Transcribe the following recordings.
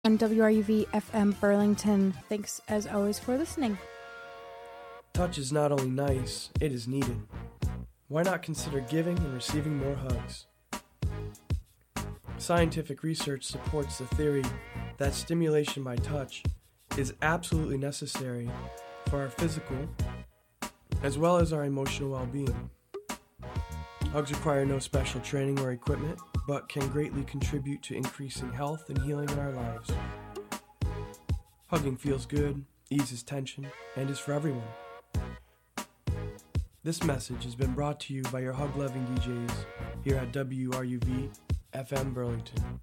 on WRUV FM Burlington. Thanks as always for listening. Touch is not only nice, it is needed. Why not consider giving and receiving more hugs? Scientific research supports the theory that stimulation by touch is absolutely necessary for our physical as well as our emotional well-being. Hugs require no special training or equipment, but can greatly contribute to increasing health and healing in our lives. Hugging feels good, eases tension, and is for everyone. This message has been brought to you by your hug-loving DJs here at WRUV FM Burlington.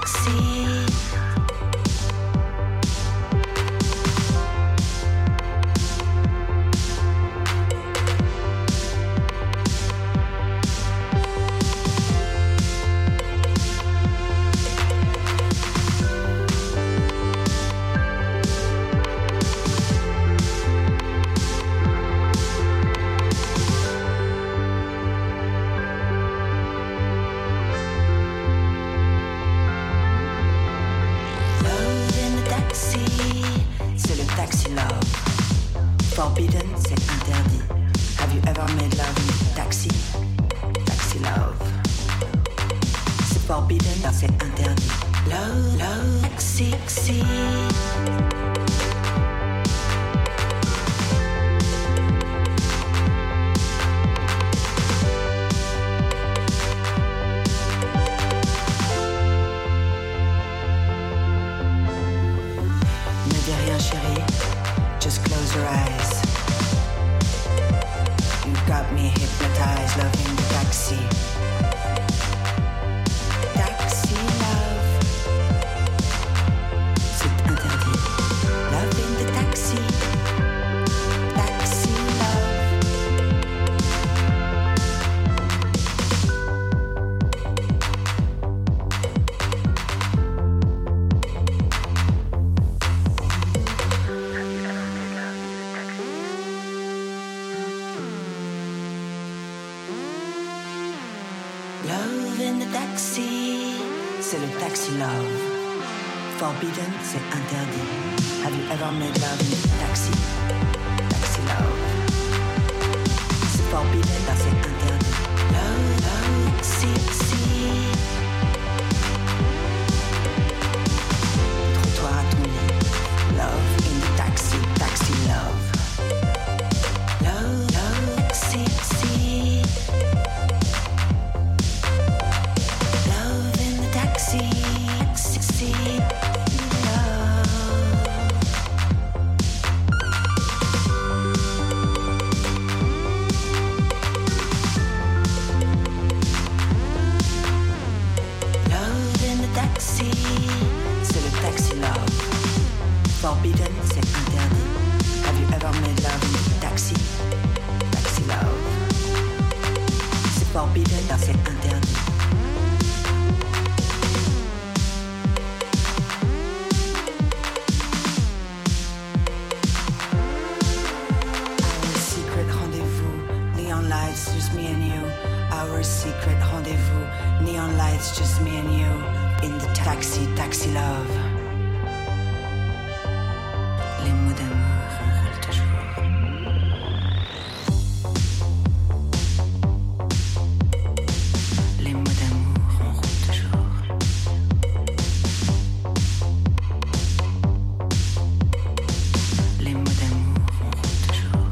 Forbidden, c'est interdit. Have you ever made love in a taxi? Taxi love. C'est forbidden, c'est interdit. Love, love, taxi. Trottoir à ton lit. Love in the taxi, taxi love. Love, love, taxi. Love in the taxi, taxi. Forbidden, c'est interdit. Have you ever made love in a taxi? Taxi love. C'est forbidden, c'est interdit. Our secret rendezvous, neon lights, just me and you. Our secret rendezvous, neon lights, just me and you. In the taxi, taxi love. Les mots d'amour ronronnent toujours. Les mots d'amour ronronnent toujours. Les mots d'amour ronronnent toujours.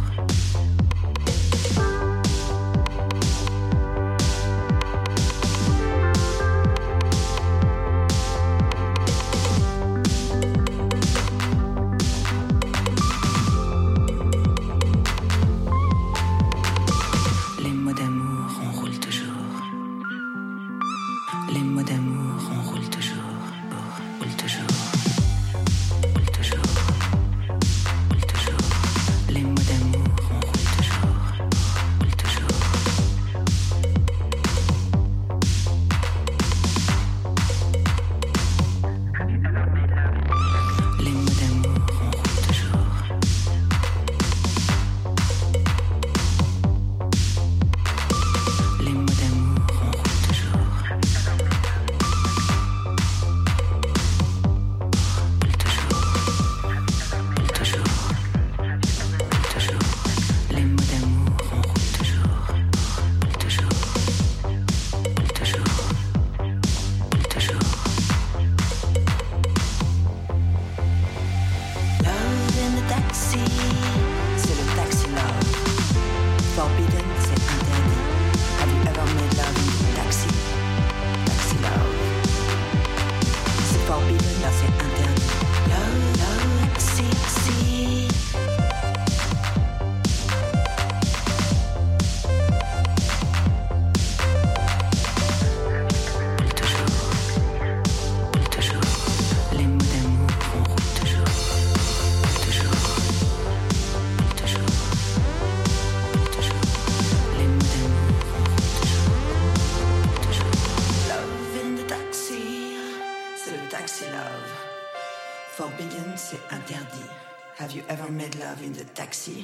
Have you ever made love in the taxi?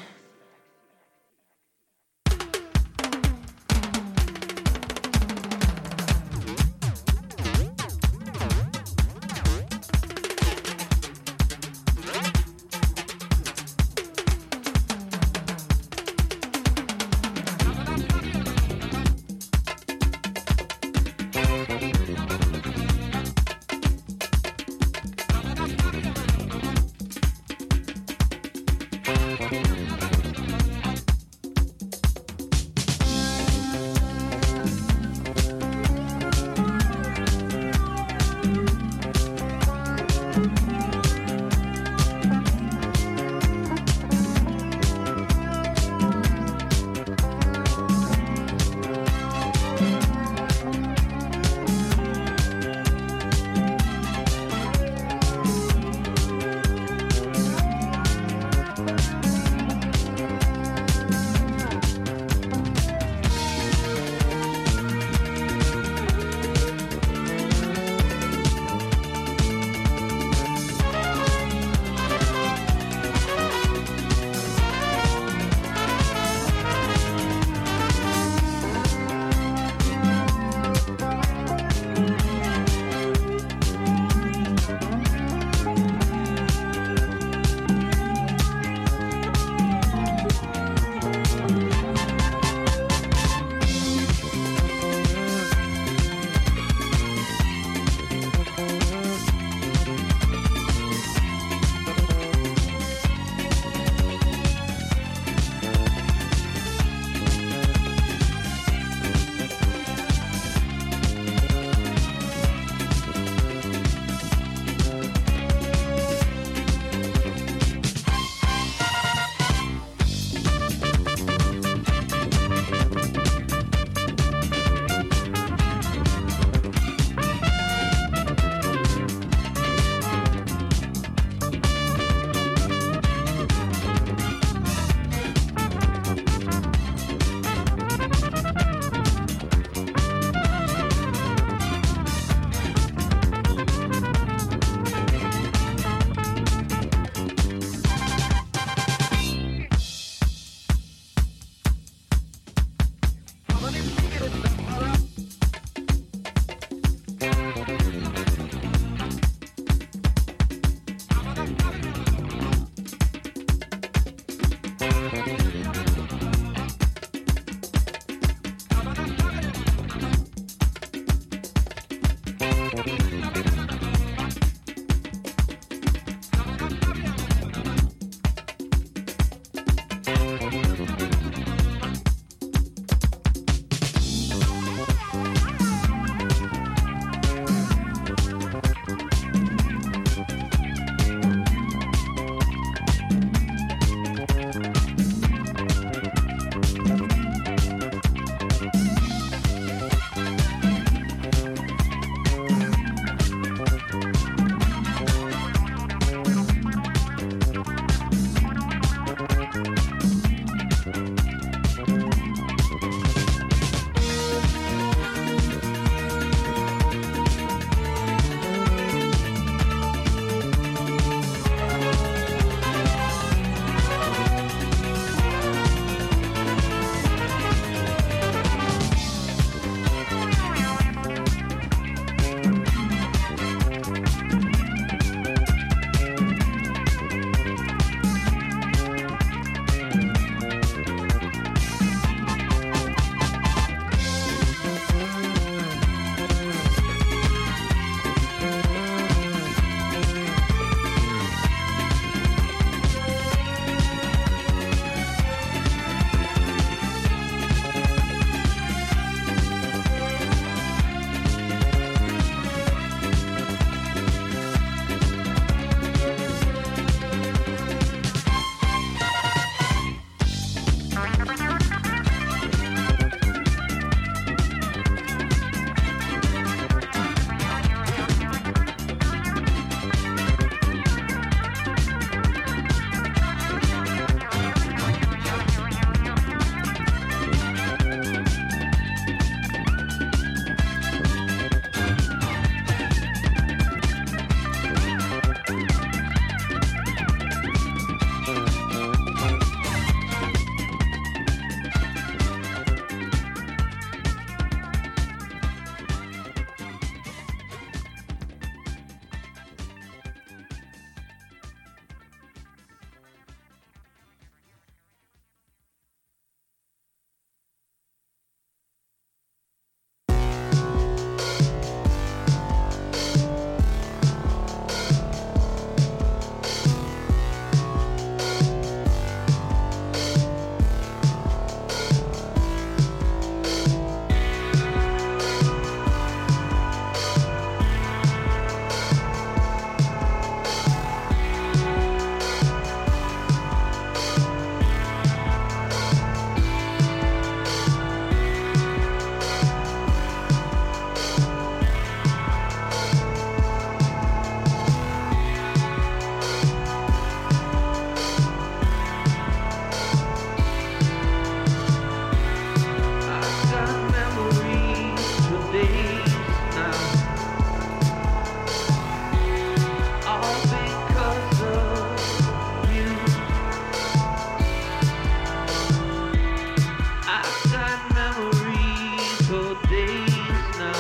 for days now.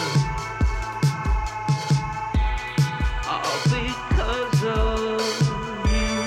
All because of you.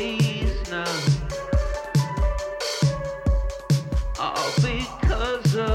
All because of